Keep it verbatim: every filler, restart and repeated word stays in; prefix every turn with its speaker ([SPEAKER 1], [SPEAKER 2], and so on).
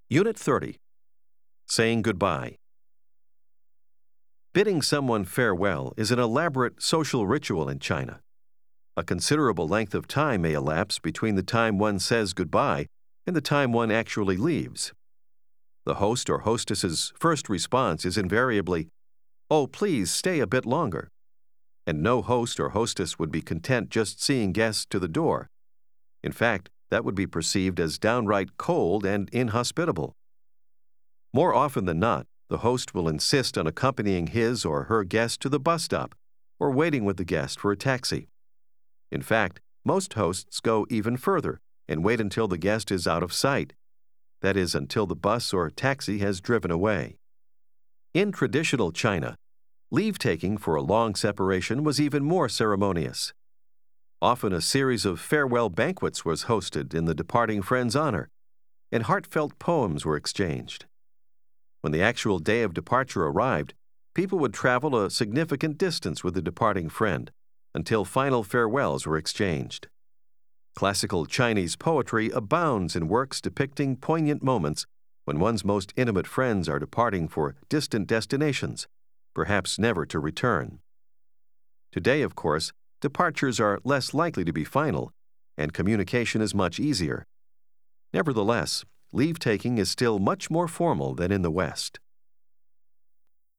[SPEAKER 1] Unit thirty. Saying goodbye. Bidding someone farewell is an elaborate social ritual in China. A considerable length of time may elapse between the time one says goodbye and the time one actually leaves. The host or hostess's first response is invariably, "Oh, please stay a bit longer." And no host or hostess would be content just seeing guests to the door. In fact, that would be perceived as downright cold and inhospitable. More often than not, the host will insist on accompanying his or her guest to the bus stop or waiting with the guest for a taxi. In fact, most hosts go even further and wait until the guest is out of sight. That is, until the bus or taxi has driven away. In traditional China, leave-taking for a long separation was even more ceremonious. Often a series of farewell banquets was hosted in the departing friend's honor, and heartfelt poems were exchanged. When the actual day of departure arrived, people would travel a significant distance with the departing friend until final farewells were exchanged. Classical Chinese poetry abounds in works depicting poignant moments when one's most intimate friends are departing for distant destinations, perhaps never to return. Today, of course, departures are less likely to be final, and communication is much easier. Nevertheless, leave-taking is still much more formal than in the West.